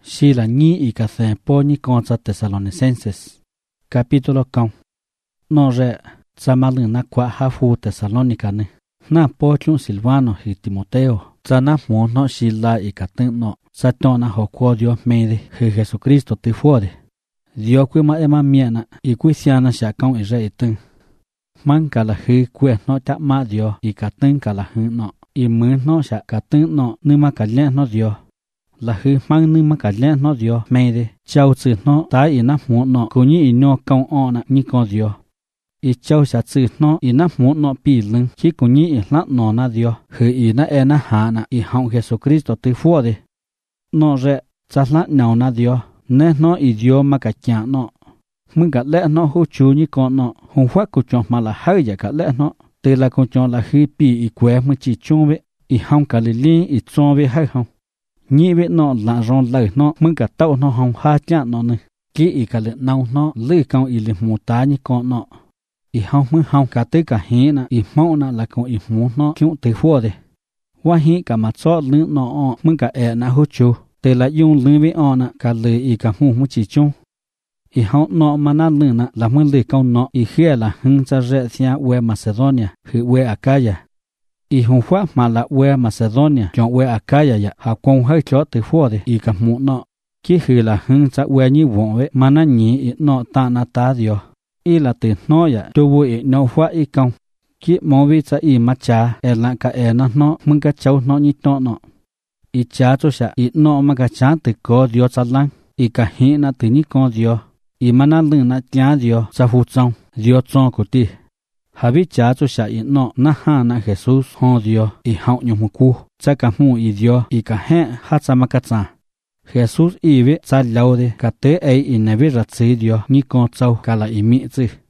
Si la ñi y cacen po ñi contra Tesalonicenses. Capítulo 1. No re, tsamalin na kwa hafu Tesalónica ne. Na potlun Silvano y Timoteo. Tsana mono shila y katin no. Satona hokwo Dios mede, Jesucristo te fuode. Dios kwima ema miena y kwisiana shakon y re itin. Man kala kwe no ta ma Dios y katin kala no. Y mun no sha katin no nima kalyen no Dios. La man nima kalyen no Dios mede. Chau tsi no ta ina mu no kunyi ino kaun ona ni kon Dios. Y chau sha tsi no ina mu no pi lung ki kunyi ina no na Dios. He ina ena hana y haun Jesucristo te fuode. No re, tsasla nao na Dios. Ne no y Dios makakyan no. Mun ka le no hu chu ni kon no. Hun fwa kuchon mala haya ka le no. Te la kuchon la hi pi y kwe mu chi chunwe. Y haun ka li lin y chonwe hai haun. Nhi ve no la ron lai no mun ka tau no haun ha chan no ne. Ki y ka le nao no li kaun y li mu ta ni kon no. Y haun mun haun ka te ka hina y mau na la kon y mu no kiun te fuode. Wa hi ka ma tso lin no on mun ka e na hu chu. Te la yung lin vi ona ka le y ka mu chi chung. Y haun no mana lin na la mun li kaun no y hie la hung sa re sia we Macedonia hi we Acaya. Y hun fua mala we Macedonia chon we Acaya ya ha kon hai cho te fuode y ka mu no. Ki hi la hung sa we ni won we mana ni y no ta na ta Dios. Y la te no ya tu bu y no fua y kaun. Ki mo vi sa y ma cha e la ka e na no mun ka chau no ni to no. Y cha cho sha y no ma ka cha te ko Dios sa lang. Y ka hi na te ni kon Dios. Y mana lin na tia Dios sa fu chong Dios chong ko ti. Habi cha cho sha y no na ha na Jesus hon Dios y haun nyu mu ku. Cha ka mu y Dios y ka he ha sa ma ka cha. Jesus y ve sa laude ka te e y ne ve ra tsi Dios ni kon chau ka la y mi tsi.